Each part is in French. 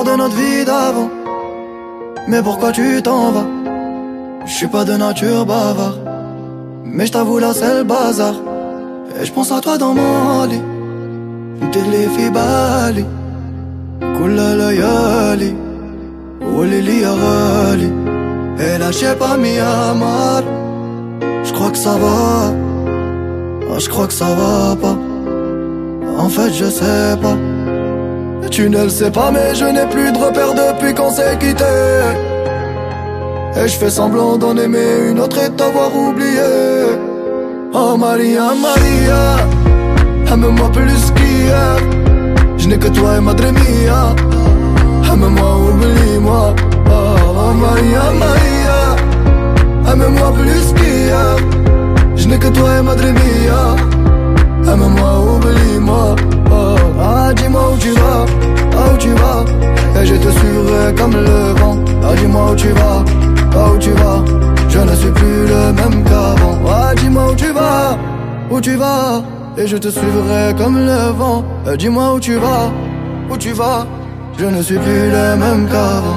de notre vie d'avant. Mais pourquoi tu t'en vas? Je suis pas de nature bavard, mais je t'avoue là c'est le bazar. Et je pense à toi dans mon lit. T'es في بالي كل ليالي والليل يا غالي. Et là j'ai pas mis à mal. Je crois que ça va. Je crois que ça va pas. En fait je sais pas. Tu ne le sais pas mais je n'ai plus de repères depuis qu'on s'est quitté. Et je fais semblant d'en aimer une autre et de t'avoir oublié. Oh Maria, Maria, aime-moi plus qu'hier. Je n'ai que toi et Madre Mia. Aime-moi, oublie-moi. Oh Maria, Maria, aime-moi plus qu'hier. Je n'ai que toi et Madre Mia. Aime-moi, oublie-moi. Oh, ah, dis-moi où tu vas, ah, où tu vas. Et je te suivrai comme le vent. Ah, dis-moi où tu vas, ah, où tu vas. Je ne suis plus le même qu'avant. Ah, dis-moi où tu vas, où tu vas. Et je te suivrai comme le vent. Dis-moi où tu vas, où tu vas. Je ne suis plus le même qu'avant.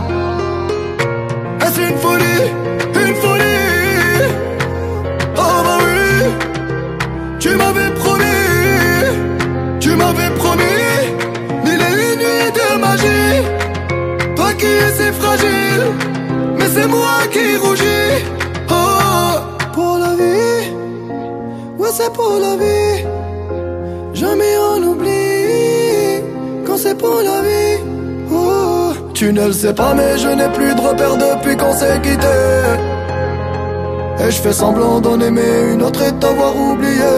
Est-ce une folie, une folie? Oh bah oui. Tu m'avais promis, tu m'avais promis mille et une nuits de magie. Toi qui es si fragile, mais c'est moi qui rougis. Oh, pour la vie, ouais c'est pour la vie. Jamais on oublie quand c'est pour la vie. Oh, tu ne le sais pas mais je n'ai plus de repères depuis qu'on s'est quitté. Et je fais semblant d'en aimer une autre et de t'avoir oublié.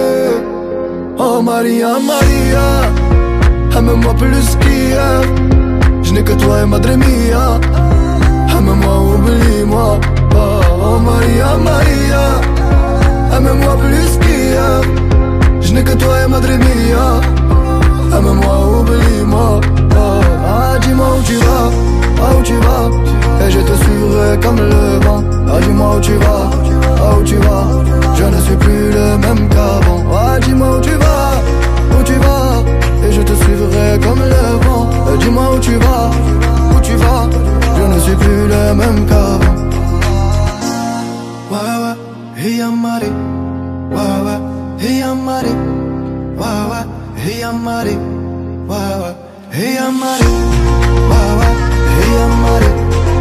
Oh Maria, Maria, aime-moi plus qu'hier. Je n'ai que toi et Madre Mia. Aime-moi, oublie-moi. Oh Maria, Maria, aime-moi plus qu'hier. Je n'ai que toi et Madre Mia. Aime-moi, oublie-moi. Oh, ah, dis-moi où tu vas, ah, où tu vas. Et je te suivrai comme le vent. Ah, dis-moi où tu vas, ah, où tu vas. Je ne suis plus le même qu'avant. Ah, dis-moi où tu vas, où tu vas. Et je te suivrai comme le vent. Dis-moi où tu vas, où tu vas. Je ne suis plus le même qu'avant. Ouais, ouais, hey Amari. Ouais, ouais, hey Amari. Ouais, ouais, hey Amari. Ouais, ouais, hey Amari. Ouais, ouais, hey Amari.